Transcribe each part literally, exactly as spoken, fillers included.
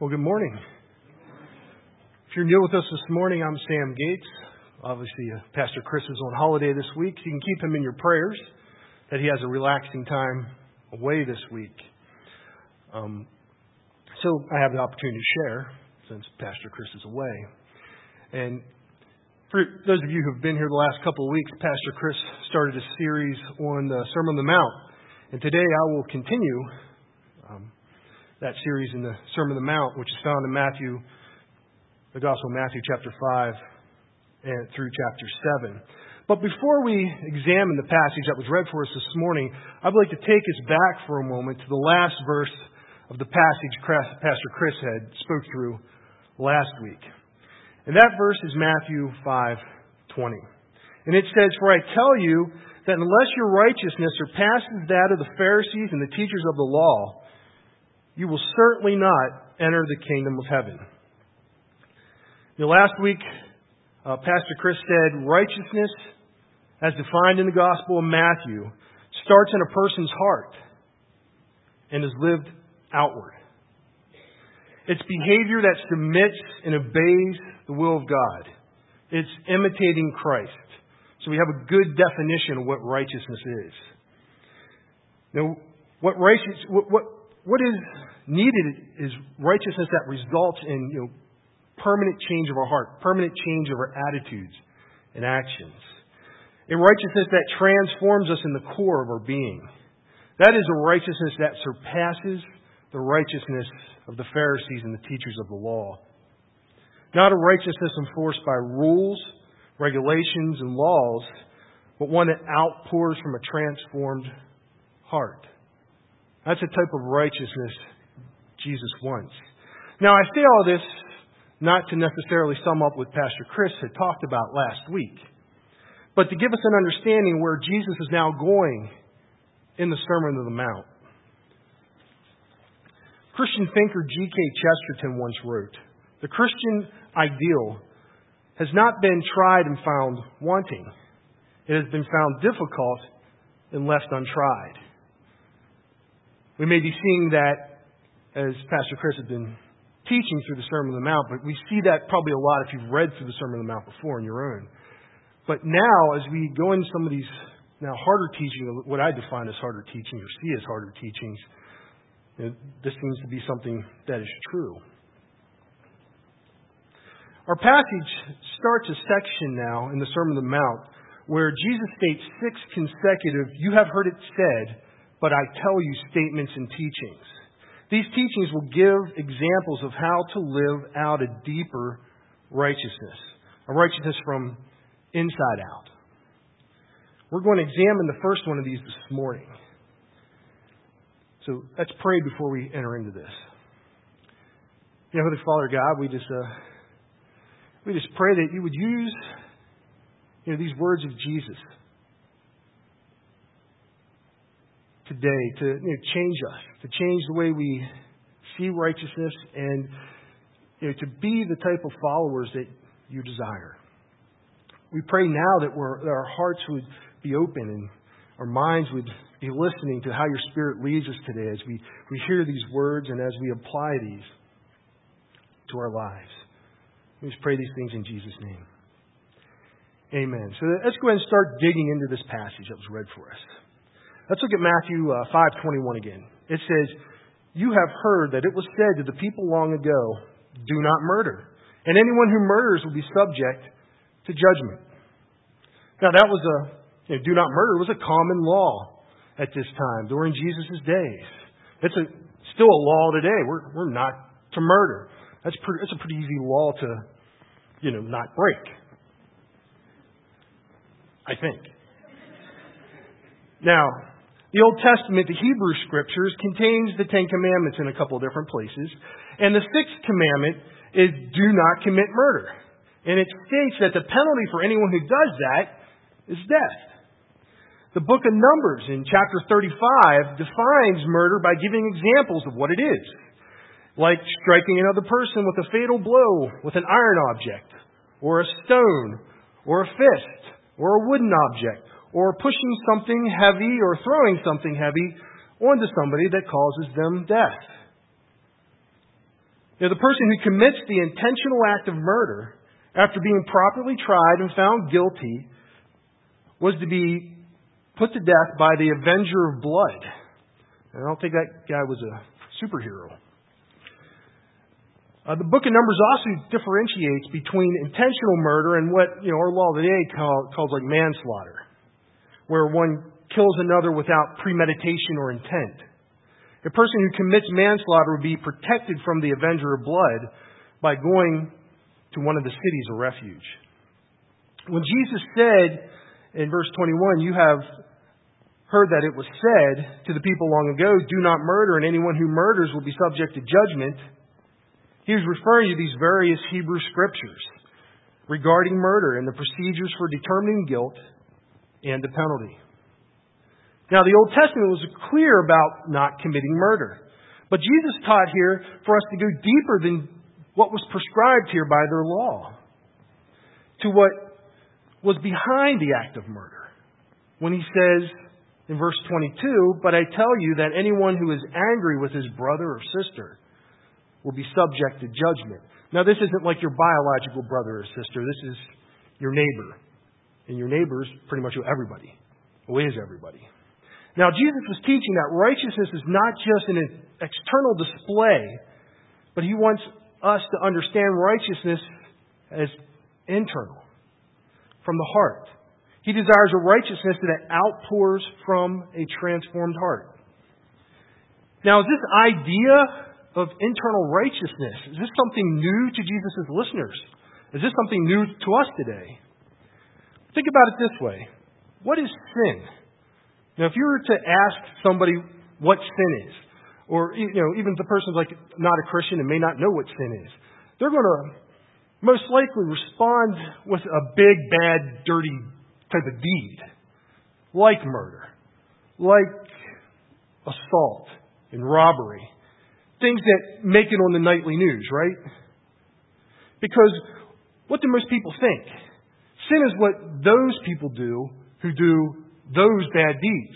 Well, good morning. If you're new with us this morning, I'm Sam Gates. Obviously, uh, Pastor Chris is on holiday this week. You can keep him in your prayers that he has a relaxing time away this week. Um, so I have the opportunity to share since Pastor Chris is away. And for those of you who have been here the last couple of weeks, Pastor Chris started a series on the Sermon on the Mount. And today I will continue um, that series in the Sermon on the Mount, which is found in Matthew, the Gospel of Matthew chapter five and through chapter seven. But before we examine the passage that was read for us this morning, I'd like to take us back for a moment to the last verse of the passage Pastor Chris had spoke through last week. And that verse is Matthew five twenty. And it says, "For I tell you that unless your righteousness surpasses that of the Pharisees and the teachers of the law, you will certainly not enter the kingdom of heaven." You know, last week, uh, Pastor Chris said, righteousness, as defined in the Gospel of Matthew, starts in a person's heart and is lived outward. It's behavior that submits and obeys the will of God. It's imitating Christ. So we have a good definition of what righteousness is. Now, what righteous, what, what What is needed is righteousness that results in, you know, permanent change of our heart, permanent change of our attitudes and actions. A righteousness that transforms us in the core of our being. That is a righteousness that surpasses the righteousness of the Pharisees and the teachers of the law. Not a righteousness enforced by rules, regulations, and laws, but one that outpours from a transformed heart. That's the type of righteousness Jesus wants. Now, I say all this not to necessarily sum up what Pastor Chris had talked about last week, but to give us an understanding where Jesus is now going in the Sermon on the Mount. Christian thinker G K Chesterton once wrote, "The Christian ideal has not been tried and found wanting. It has been found difficult and left untried." We may be seeing that as Pastor Chris has been teaching through the Sermon on the Mount, but we see that probably a lot if you've read through the Sermon on the Mount before on your own. But now, as we go into some of these now harder teaching, what I define as harder teachings or see as harder teachings, you know, this seems to be something that is true. Our passage starts a section now in the Sermon on the Mount where Jesus states six consecutive, "You have heard it said, but I tell you," statements and teachings. These teachings will give examples of how to live out a deeper righteousness, a righteousness from inside out. We're going to examine the first one of these this morning. So let's pray before we enter into this. You know, Holy Father God, we just uh, we just pray that you would use, you know, these words of Jesus today to, you know, change us, to change the way we see righteousness, and, you know, to be the type of followers that you desire. We pray now that, we're, that our hearts would be open and our minds would be listening to how your Spirit leads us today as we, we hear these words and as we apply these to our lives. We just pray these things in Jesus' name. Amen. So let's go ahead and start digging into this passage that was read for us. Let's look at Matthew uh, five twenty-one again. It says, "You have heard that it was said to the people long ago, 'Do not murder, and anyone who murders will be subject to judgment.'" Now that was a, you know, do not murder was a common law at this time during Jesus' days. It's a, still a law today. We're, we're not to murder. That's pretty, it's a pretty easy law to, you know, not break, I think. Now, the Old Testament, the Hebrew Scriptures, contains the Ten Commandments in a couple of different places. And the sixth commandment is do not commit murder. And it states that the penalty for anyone who does that is death. The book of Numbers in chapter thirty-five defines murder by giving examples of what it is. Like striking another person with a fatal blow with an iron object, or a stone, or a fist, or a wooden object, or pushing something heavy or throwing something heavy onto somebody that causes them death. You know, the person who commits the intentional act of murder, after being properly tried and found guilty, was to be put to death by the avenger of blood. And I don't think that guy was a superhero. Uh, the book of Numbers also differentiates between intentional murder and what, you know, our law today call, calls like manslaughter, where one kills another without premeditation or intent. A person who commits manslaughter would be protected from the avenger of blood by going to one of the cities of refuge. When Jesus said in verse twenty-one, "You have heard that it was said to the people long ago, 'Do not murder, and anyone who murders will be subject to judgment,'" he was referring to these various Hebrew scriptures regarding murder and the procedures for determining guilt and the penalty. Now, the Old Testament was clear about not committing murder. But Jesus taught here for us to go deeper than what was prescribed here by their law, to what was behind the act of murder. When he says in verse twenty-two, "But I tell you that anyone who is angry with his brother or sister will be subject to judgment." Now, this isn't like your biological brother or sister. This is your neighbor. And your neighbor is pretty much everybody. Who is everybody. Now, Jesus was teaching that righteousness is not just an external display, but he wants us to understand righteousness as internal, from the heart. He desires a righteousness that outpours from a transformed heart. Now, is this idea of internal righteousness, is this something new to Jesus' listeners? Is this something new to us today? Think about it this way. What is sin? Now, if you were to ask somebody what sin is, or you know, even if the person's like not a Christian and may not know what sin is, they're going to most likely respond with a big, bad, dirty type of deed, like murder, like assault and robbery, things that make it on the nightly news, right? Because what do most people think? Sin is what those people do who do those bad deeds.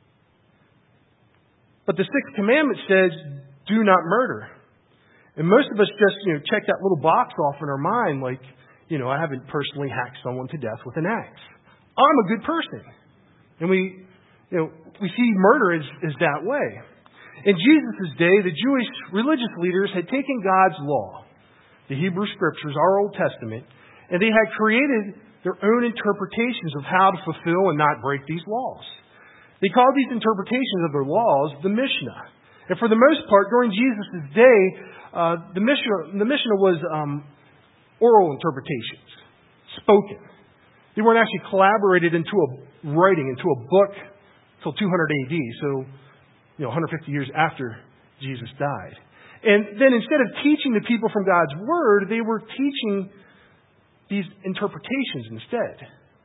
But the sixth commandment says, "Do not murder." And most of us just, you know, check that little box off in our mind, like, you know, I haven't personally hacked someone to death with an axe. I'm a good person. And we, you know, we see murder as, as that way. In Jesus' day, the Jewish religious leaders had taken God's law, the Hebrew Scriptures, our Old Testament, and they had created their own interpretations of how to fulfill and not break these laws. They called these interpretations of their laws the Mishnah. And for the most part, during Jesus' day, uh, the Mishnah, the Mishnah was um, oral interpretations, spoken. They weren't actually collaborated into a writing, into a book, until two hundred A D, so you know, one hundred fifty years after Jesus died. And then instead of teaching the people from God's Word, they were teaching these interpretations instead.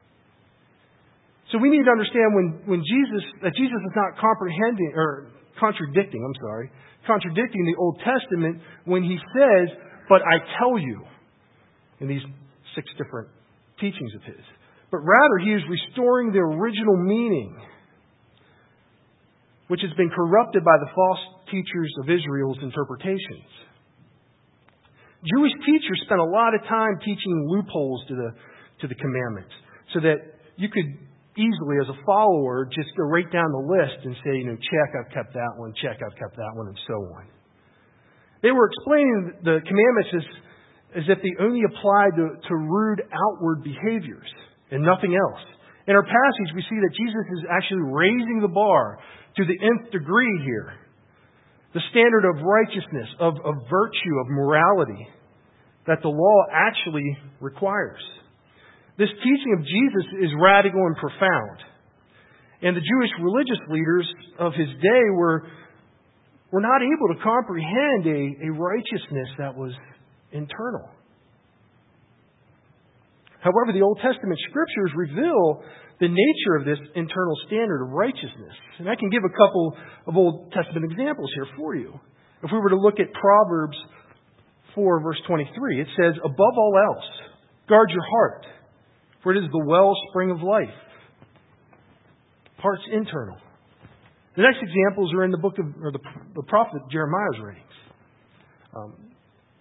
So we need to understand when, when Jesus, that Jesus is not comprehending, or contradicting, I'm sorry, contradicting the Old Testament when he says, "But I tell you," in these six different teachings of his. But rather, he is restoring the original meaning, which has been corrupted by the false teachers of Israel's interpretations. Jewish teachers spent a lot of time teaching loopholes to the to the commandments, so that you could easily, as a follower, just go right down the list and say, you know, check, I've kept that one, check, I've kept that one, and so on. They were explaining the commandments as, as if they only applied to, to rude outward behaviors and nothing else. In our passage, we see that Jesus is actually raising the bar to the nth degree here. The standard of righteousness, of, of virtue, of morality that the law actually requires. This teaching of Jesus is radical and profound. And the Jewish religious leaders of his day were, were not able to comprehend a, a righteousness that was internal. However, the Old Testament Scriptures reveal the nature of this internal standard of righteousness. And I can give a couple of Old Testament examples here for you. If we were to look at Proverbs four, verse twenty-three, it says, "Above all else, guard your heart, for it is the wellspring of life." Heart's internal. The next examples are in the book of, or the, the prophet Jeremiah's writings. Um,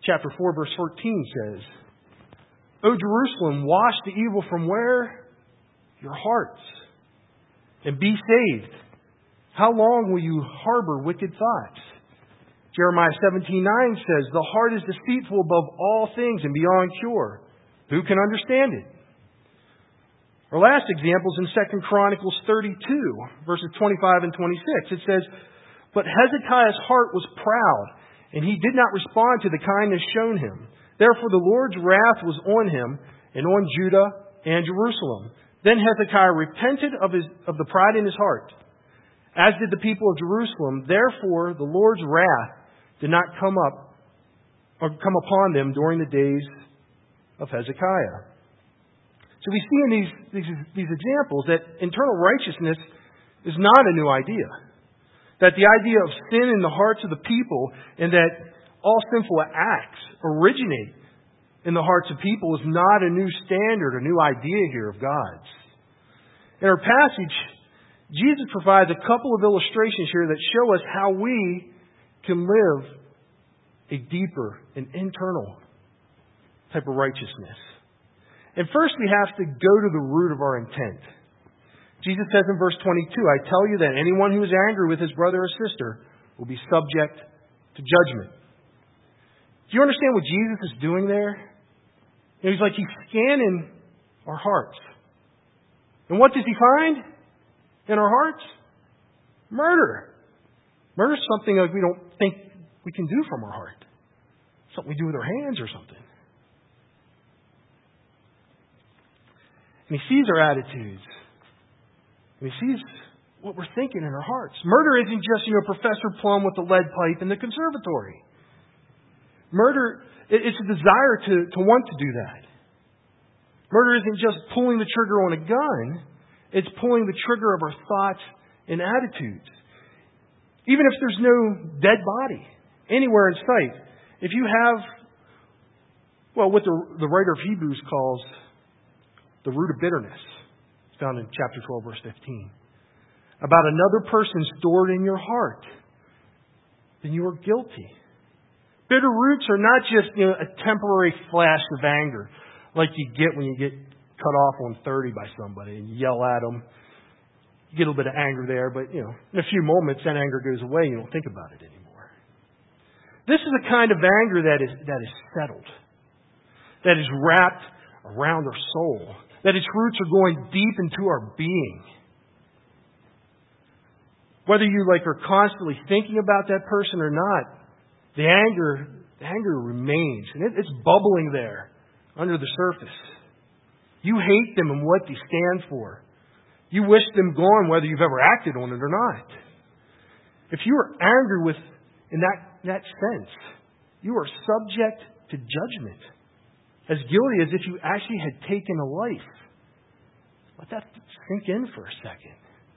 chapter four, verse fourteen says, O Jerusalem, wash the evil from where? Your hearts, and be saved. How long will you harbor wicked thoughts? Jeremiah seventeen nine says, the heart is deceitful above all things and beyond cure. Who can understand it? Our last example is in Second Chronicles thirty-two, verses twenty-five and twenty-six. It says, but Hezekiah's heart was proud, and he did not respond to the kindness shown him. Therefore the Lord's wrath was on him and on Judah and Jerusalem. Then Hezekiah repented of, his, of the pride in his heart, as did the people of Jerusalem. Therefore the Lord's wrath did not come up or come upon them during the days of Hezekiah. So we see in these, these, these examples that internal righteousness is not a new idea. That the idea of sin in the hearts of the people and that all sinful acts originate in the hearts of people is not a new standard, a new idea here of God's. In our passage, Jesus provides a couple of illustrations here that show us how we can live a deeper and internal type of righteousness. And first we have to go to the root of our intent. Jesus says in verse twenty-two, I tell you that anyone who is angry with his brother or sister will be subject to judgment. Do you understand what Jesus is doing there? You know, he's like, he's scanning our hearts. And what does he find in our hearts? Murder. Murder is something that we don't think we can do from our heart. Something we do with our hands or something. And he sees our attitudes. And he sees what we're thinking in our hearts. Murder isn't just, you know, Professor Plum with the lead pipe in the conservatory. Murder, it's a desire to, to want to do that. Murder isn't just pulling the trigger on a gun. It's pulling the trigger of our thoughts and attitudes. Even if there's no dead body anywhere in sight. If you have, well, what the, the writer of Hebrews calls the root of bitterness. It's found in chapter twelve, verse fifteen. About another person stored in your heart, then you are guilty. Bitter roots are not just, you know, a temporary flash of anger like you get when you get cut off on thirty by somebody and you yell at them. You get a little bit of anger there, but, you know, in a few moments that anger goes away and you don't think about it anymore. This is a kind of anger that is that is settled, that is wrapped around our soul, that its roots are going deep into our being. Whether you like are constantly thinking about that person or not, the anger, the anger remains, and it, it's bubbling there under the surface. You hate them and what they stand for. You wish them gone, whether you've ever acted on it or not. If you are angry with, in that that sense, you are subject to judgment, as guilty as if you actually had taken a life. Let that sink in for a second.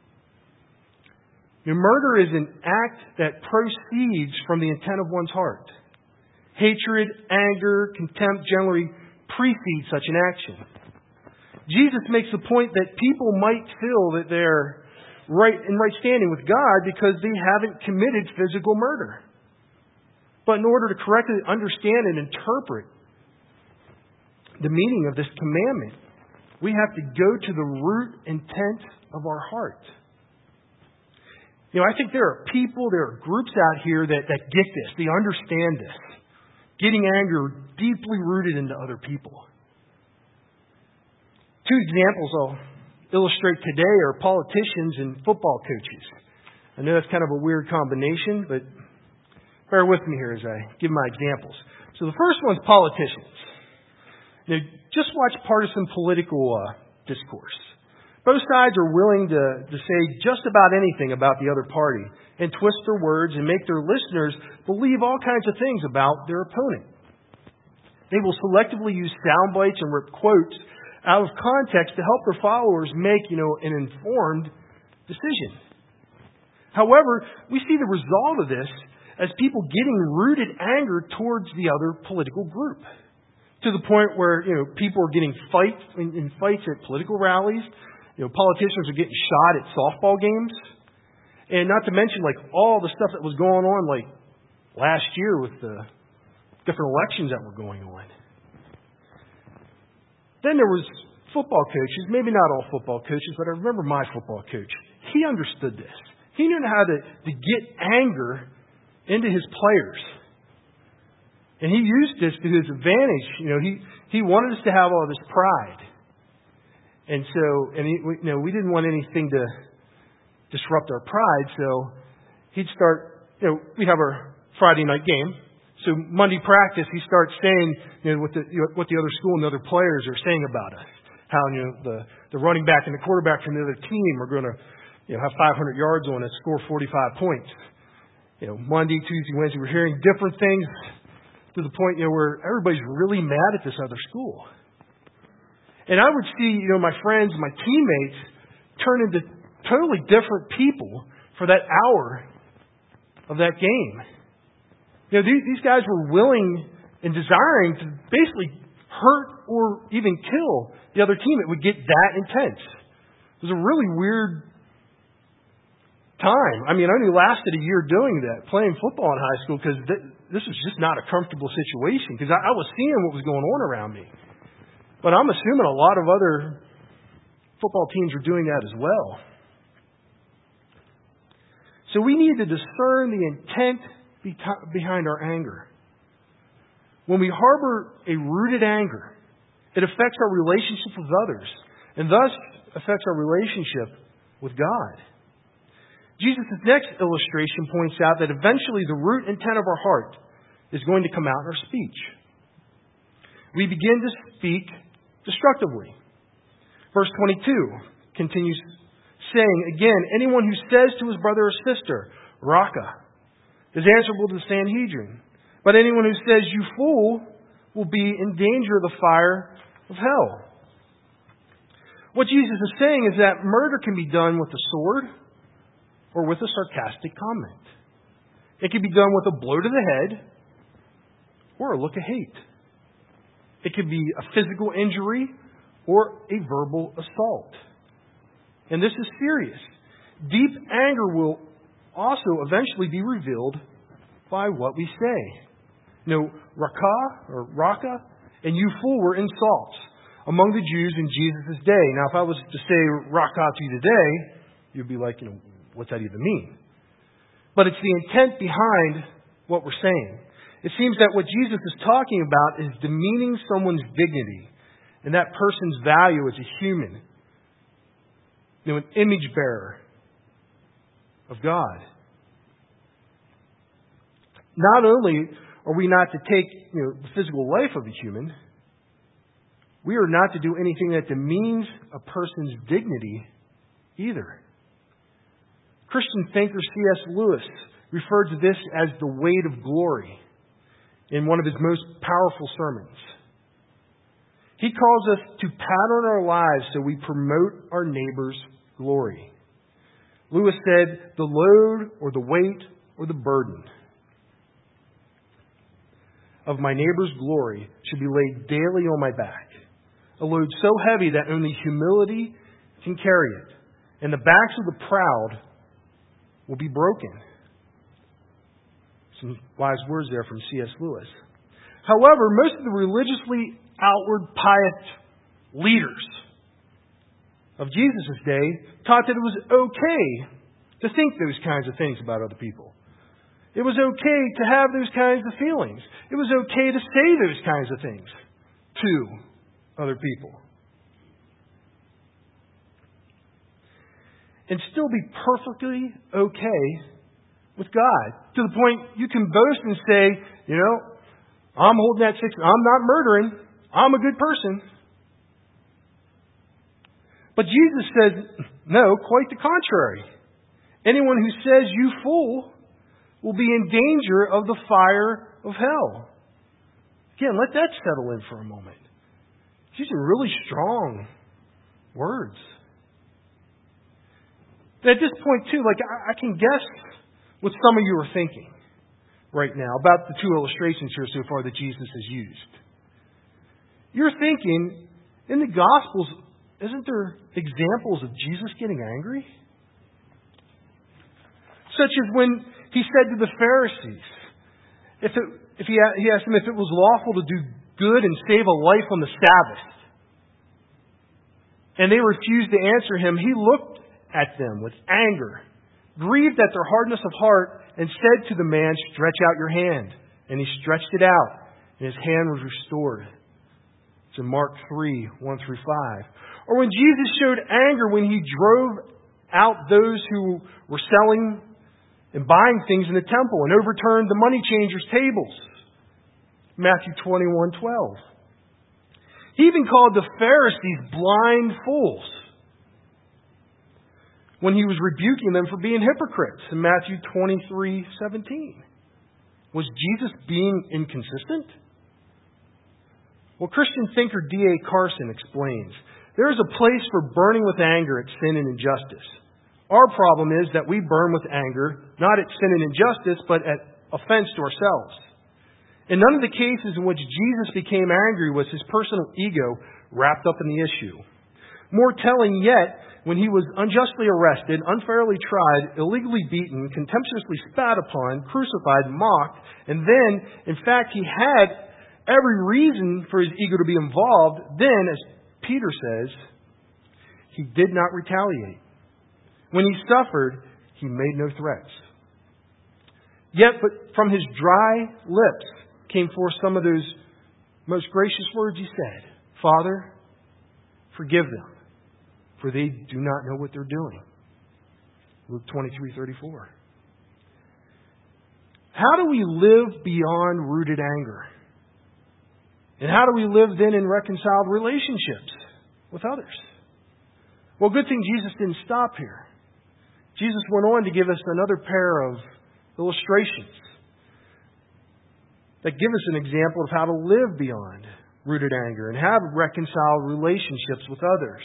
Now, murder is an act that proceeds from the intent of one's heart. Hatred, anger, contempt generally precede such an action. Jesus makes the point that people might feel that they're right in right standing with God because they haven't committed physical murder. But in order to correctly understand and interpret the meaning of this commandment, we have to go to the root intent of our heart. You know, I think there are people, there are groups out here that, that get this. They understand this. Getting anger deeply rooted into other people. Two examples I'll illustrate today are politicians and football coaches. I know that's kind of a weird combination, but bear with me here as I give my examples. So the first one's politicians. Now, just watch partisan political uh, discourse. Both sides are willing to, to say just about anything about the other party and twist their words and make their listeners believe all kinds of things about their opponent. They will selectively use sound bites and rip quotes out of context to help their followers make, you know, an informed decision. However, we see the result of this as people getting rooted anger towards the other political group. To the point where, you know, people are getting fights in, in fights at political rallies. You know, politicians are getting shot at softball games. And not to mention, like, all the stuff that was going on, like, last year with the different elections that were going on. Then there was football coaches, maybe not all football coaches, but I remember my football coach. He understood this. He knew how to, to get anger into his players. And he used this to his advantage. You know, he, he wanted us to have all this pride. And so, and he, we, you know, we didn't want anything to disrupt our pride, so he'd start, you know, we'd have our Friday night game. So Monday practice, he starts saying, you know, what the you know, what the other school and the other players are saying about us. How, you know, the the running back and the quarterback from the other team are going to, you know, have five hundred yards on it, score forty-five points. You know, Monday, Tuesday, Wednesday, we're hearing different things to the point, you know, where everybody's really mad at this other school. And I would see, you know, my friends, my teammates turn into totally different people for that hour of that game. You know, these, these guys were willing and desiring to basically hurt or even kill the other team. It would get that intense. It was a really weird time. I mean, I only lasted a year doing that, playing football in high school, because th- this was just not a comfortable situation, because I, I was seeing what was going on around me. But I'm assuming a lot of other football teams are doing that as well. So we need to discern the intent behind our anger. When we harbor a rooted anger, it affects our relationship with others, and thus affects our relationship with God. Jesus' next illustration points out that eventually the root intent of our heart is going to come out in our speech. We begin to speak destructively. Verse twenty-two continues saying, again, anyone who says to his brother or sister, Raka, is answerable to the Sanhedrin. But anyone who says, you fool, will be in danger of the fire of hell. What Jesus is saying is that murder can be done with a sword or with a sarcastic comment. It can be done with a blow to the head or a look of hate. It can be a physical injury or a verbal assault. And this is serious. Deep anger will also eventually be revealed by what we say. You know, Raka or Raka and you fool were insults among the Jews in Jesus' day. Now, if I was to say Raka to you today, you'd be like, you know, what's that even mean? But it's the intent behind what we're saying. It seems that what Jesus is talking about is demeaning someone's dignity and that person's value as a human. You know, an image bearer of God. Not only are we not to take, you know, the physical life of a human, we are not to do anything that demeans a person's dignity either. Christian thinker C S Lewis referred to this as the weight of glory in one of his most powerful sermons. He calls us to pattern our lives so we promote our neighbor's glory. Lewis said, the load or the weight or the burden of my neighbor's glory should be laid daily on my back. A load so heavy that only humility can carry it. And the backs of the proud will be broken. Some wise words there from C S Lewis. However, most of the religiously outward pious leaders of Jesus' day taught that it was okay to think those kinds of things about other people. It was okay to have those kinds of feelings. It was okay to say those kinds of things to other people. And still be perfectly okay with God. To the point you can boast and say, you know, I'm holding that six, I'm not murdering, I'm a good person. But Jesus said, no, quite the contrary. Anyone who says you fool will be in danger of the fire of hell. Again, let that settle in for a moment. These are really strong words. And at this point, too, like I, I can guess what some of you are thinking right now about the two illustrations here so far that Jesus has used. You're thinking, in the Gospels, isn't there examples of Jesus getting angry? Such as when he said to the Pharisees, if it, if he, he asked them if it was lawful to do good and save a life on the Sabbath. And they refused to answer him. He looked at them with anger, grieved at their hardness of heart, and said to the man, "Stretch out your hand." And he stretched it out, and his hand was restored. It's in Mark three, one through five. Or when Jesus showed anger when he drove out those who were selling and buying things in the temple and overturned the money changers' tables. Matthew twenty-one, twelve. He even called the Pharisees blind fools when he was rebuking them for being hypocrites in Matthew twenty-three, seventeen. Was Jesus being inconsistent? Well, Christian thinker D A Carson explains, there is a place for burning with anger at sin and injustice. Our problem is that we burn with anger, not at sin and injustice, but at offense to ourselves. In none of the cases in which Jesus became angry was his personal ego wrapped up in the issue. More telling yet, when he was unjustly arrested, unfairly tried, illegally beaten, contemptuously spat upon, crucified, mocked, and then, in fact, he had every reason for his ego to be involved, then, as Peter says, he did not retaliate. When he suffered, he made no threats. Yet, but from his dry lips came forth some of those most gracious words he said. "Father, forgive them, for they do not know what they're doing." Luke twenty-three, thirty-four. How do we live beyond rooted anger? And how do we live then in reconciled relationships with others? Well, good thing Jesus didn't stop here. Jesus went on to give us another pair of illustrations that give us an example of how to live beyond rooted anger and have reconciled relationships with others.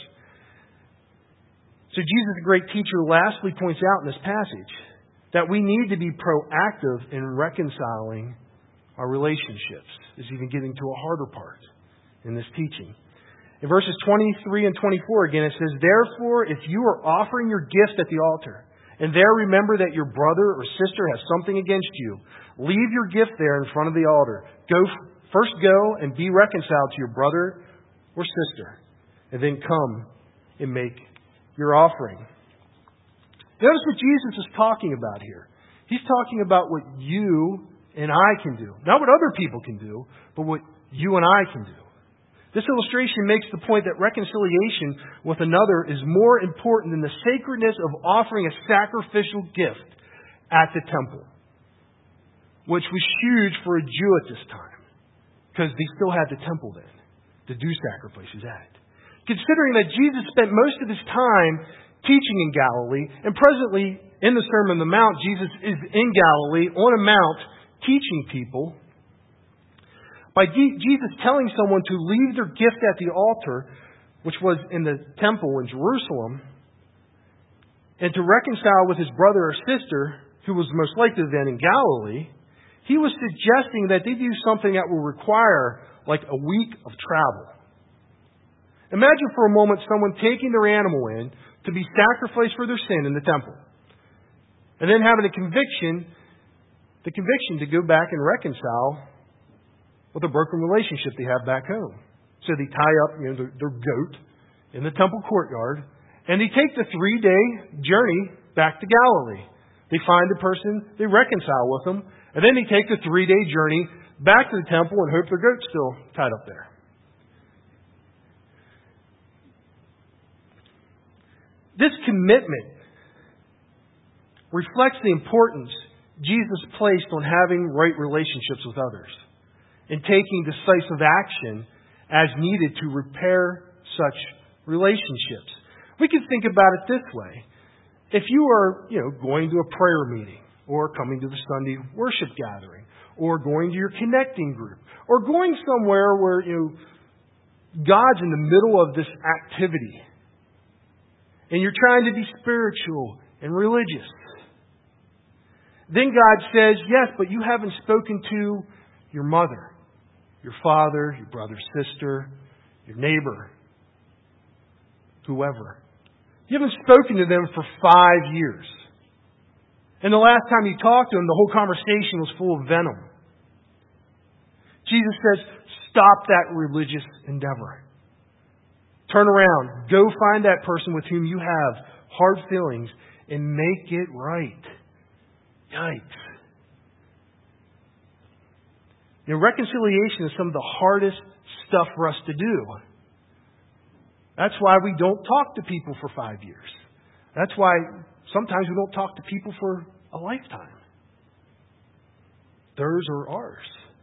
So Jesus, the great teacher, lastly points out in this passage that we need to be proactive in reconciling our relationships. Is even getting to a harder part in this teaching. In verses twenty-three and twenty-four again, it says, "Therefore, if you are offering your gift at the altar, and there remember that your brother or sister has something against you, leave your gift there in front of the altar. Go first go and be reconciled to your brother or sister, and then come and make your offering." Notice what Jesus is talking about here. He's talking about what you and I can do. Not what other people can do, but what you and I can do. This illustration makes the point that reconciliation with another is more important than the sacredness of offering a sacrificial gift at the temple, which was huge for a Jew at this time, because they still had the temple then to do sacrifices at. Considering that Jesus spent most of his time teaching in Galilee, and presently in the Sermon on the Mount, Jesus is in Galilee on a mount teaching people. By Jesus telling someone to leave their gift at the altar, which was in the temple in Jerusalem, and to reconcile with his brother or sister, who was most likely then in Galilee, he was suggesting that they do something that will require like a week of travel. Imagine for a moment someone taking their animal in to be sacrificed for their sin in the temple, and then having a conviction, the conviction to go back and reconcile with a broken relationship they have back home. So they tie up, you know, their, their goat in the temple courtyard, and they take the three-day journey back to Galilee. They find the person, they reconcile with them, and then they take the three-day journey back to the temple and hope their goat's still tied up there. This commitment reflects the importance Jesus placed on having right relationships with others and taking decisive action as needed to repair such relationships. We can think about it this way. If you are, you know, going to a prayer meeting, or coming to the Sunday worship gathering, or going to your connecting group, or going somewhere where, you know, God's in the middle of this activity, and you're trying to be spiritual and religious, then God says, yes, but you haven't spoken to your mother, your father, your brother, sister, your neighbor, whoever. You haven't spoken to them for five years. And the last time you talked to them, the whole conversation was full of venom Jesus says, stop that religious endeavor. Turn around. Go find that person with whom you have hard feelings and make it right. Yikes. You know, reconciliation is some of the hardest stuff for us to do. That's why we don't talk to people for five years. That's why sometimes we don't talk to people for a lifetime. Theirs or ours.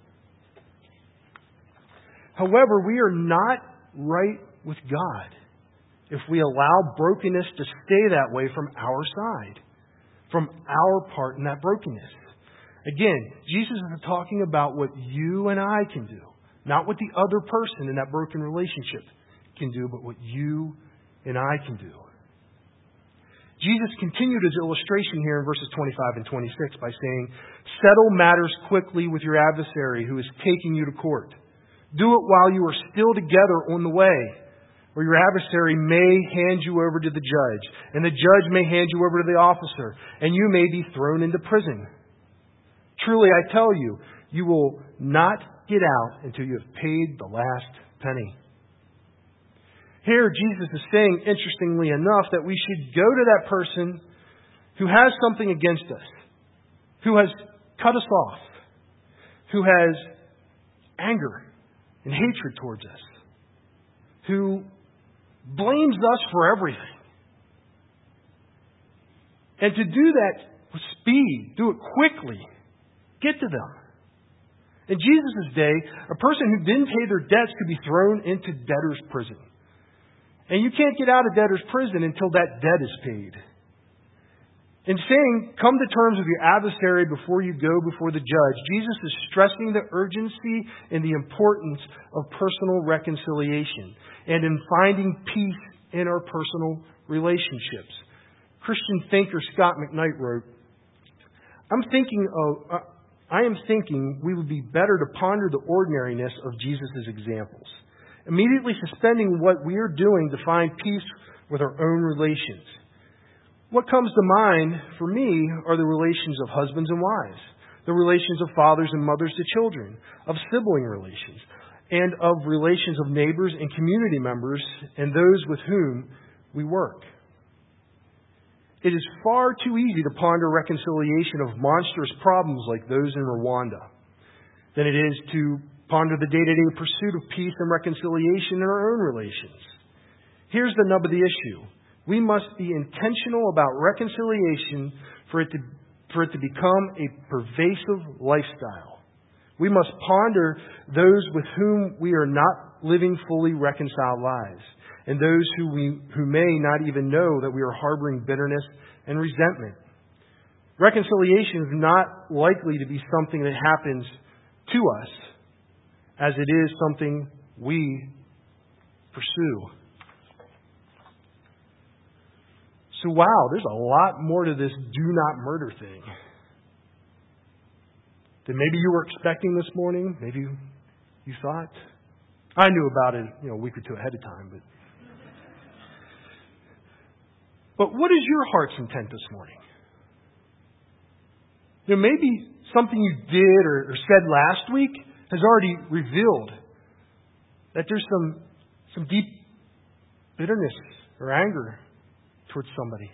However, we are not right with God if we allow brokenness to stay that way from our side, from our part in that brokenness. Again, Jesus is talking about what you and I can do, not what the other person in that broken relationship can do, but what you and I can do. Jesus continued his illustration here in verses twenty-five and twenty-six by saying, settle matters quickly with your adversary who is taking you to court. Do it while you are still together on the way, or your adversary may hand you over to the judge, and the judge may hand you over to the officer, and you may be thrown into prison. Truly, I tell you, you will not get out until you have paid the last penny. Here, Jesus is saying, interestingly enough, that we should go to that person who has something against us, who has cut us off, who has anger and hatred towards us, who blames us for everything. And to do that with speed, do it quickly, get to them. In Jesus' day, a person who didn't pay their debts could be thrown into debtor's prison. And you can't get out of debtor's prison until that debt is paid. In saying, come to terms with your adversary before you go before the judge, Jesus is stressing the urgency and the importance of personal reconciliation and in finding peace in our personal relationships. Christian thinker Scott McKnight wrote, I'm thinking of, uh, I am thinking we would be better to ponder the ordinariness of Jesus' examples, immediately suspending what we are doing to find peace with our own relations. What comes to mind for me are the relations of husbands and wives, the relations of fathers and mothers to children, of sibling relations, and of relations of neighbors and community members and those with whom we work. It is far too easy to ponder reconciliation of monstrous problems like those in Rwanda than it is to ponder the day-to-day pursuit of peace and reconciliation in our own relations. Here's the nub of the issue. We must be intentional about reconciliation for it to, for it to become a pervasive lifestyle. We must ponder those with whom we are not living fully reconciled lives, and those who we who may not even know that we are harboring bitterness and resentment. Reconciliation is not likely to be something that happens to us, as it is something we pursue. So wow, there's a lot more to this do not murder thing than maybe you were expecting this morning. Maybe you, you thought. I knew about it, you know, a week or two ahead of time, but But what is your heart's intent this morning? You know, maybe something you did or, or said last week has already revealed that there's some some deep bitterness or anger towards somebody.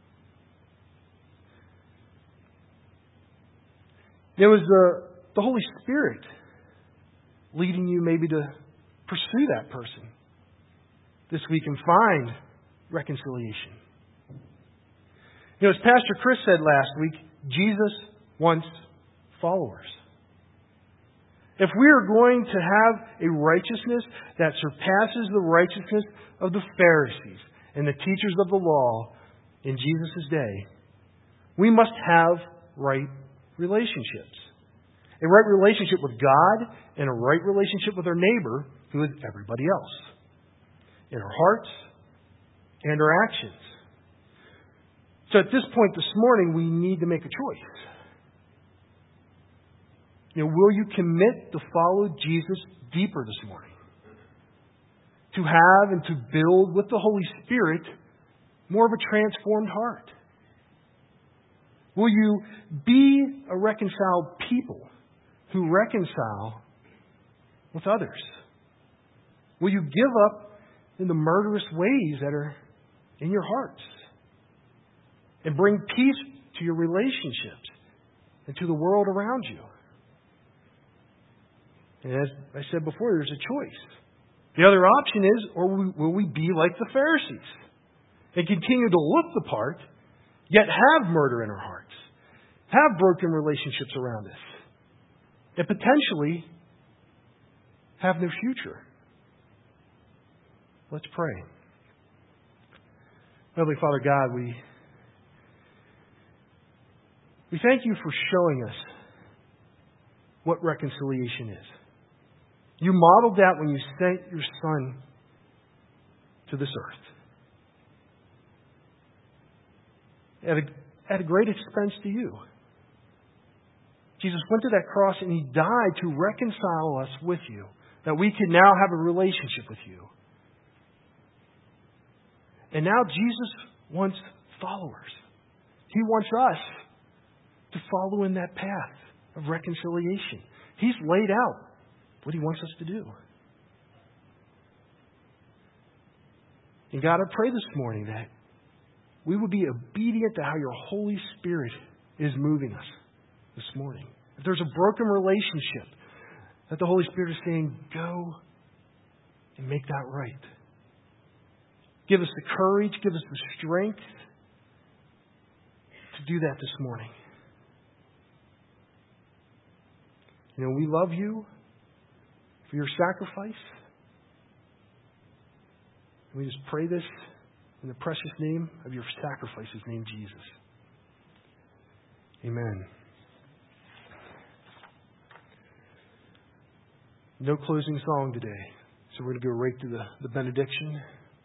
It was the, the Holy Spirit leading you maybe to pursue that person this week and find reconciliation. You know, as Pastor Chris said last week, Jesus wants followers. If we are going to have a righteousness that surpasses the righteousness of the Pharisees and the teachers of the law in Jesus' day, we must have right relationships. A right relationship with God and a right relationship with our neighbor, who is everybody else, in our hearts and our actions. So at this point this morning, we need to make a choice. You know, will you commit to follow Jesus deeper this morning? To have and to build with the Holy Spirit more of a transformed heart? Will you be a reconciled people who reconcile with others? Will you give up in the murderous ways that are in your hearts and bring peace to your relationships and to the world around you? And as I said before, there's a choice. The other option is, or will we be like the Pharisees and continue to look the part, yet have murder in our hearts, have broken relationships around us, and potentially have no future? Let's pray. Heavenly Father God, we, we thank you for showing us what reconciliation is. You modeled that when you sent your Son to this earth. At a, at a great expense to you. Jesus went to that cross and He died to reconcile us with you, that we could now have a relationship with you. And now Jesus wants followers. He wants us to follow in that path of reconciliation. He's laid out what He wants us to do. And God, I pray this morning that we would be obedient to how your Holy Spirit is moving us this morning. If there's a broken relationship, that the Holy Spirit is saying, go and make that right. Give us the courage, give us the strength to do that this morning. You know, we love you for your sacrifice. And we just pray this in the precious name of your sacrifice, His name, Jesus. Amen. No closing song today. So we're going to go right to the, the benediction.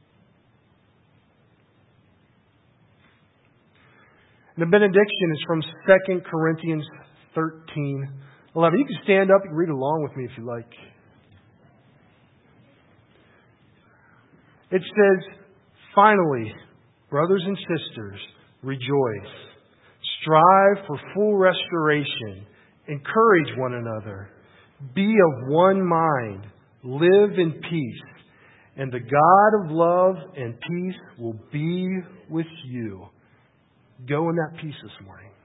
The benediction is from Second Corinthians thirteen eleven. You can stand up and read along with me if you like. It says, finally, brothers and sisters, rejoice. Strive for full restoration. Encourage one another. Be of one mind. Live in peace. And the God of love and peace will be with you. Go in that peace this morning.